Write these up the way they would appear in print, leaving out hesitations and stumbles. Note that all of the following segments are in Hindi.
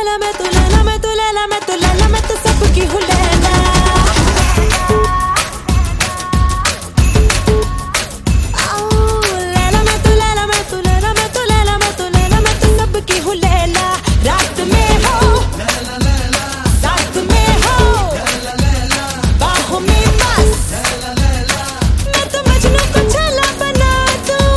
लैला, मैं तो लैला, मैं तो लैला, मैं तो लैला, मैं तो सबकी हूँ लैला। लैला मैं तो लैला, मैं तो लैला, मैं तो लैला, मैं तो लैला, मैं तो सबकी हूँ लैला। रात में हो साथ में हो बाहों में बस, मैं तो मजनू को छला बना दूं।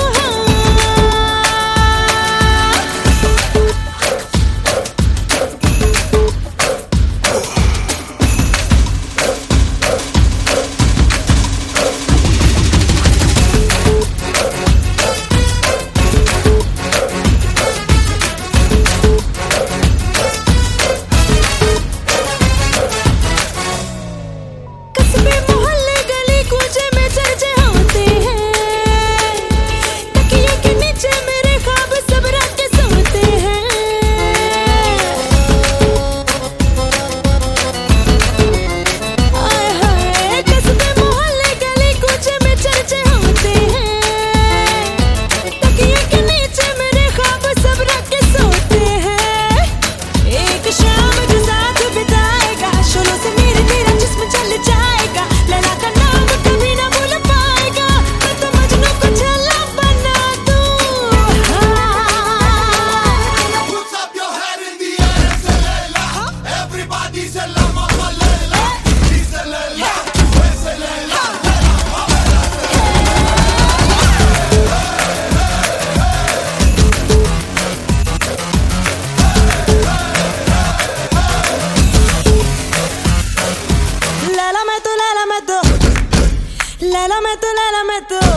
लैला मैं तो लैला, मैं तो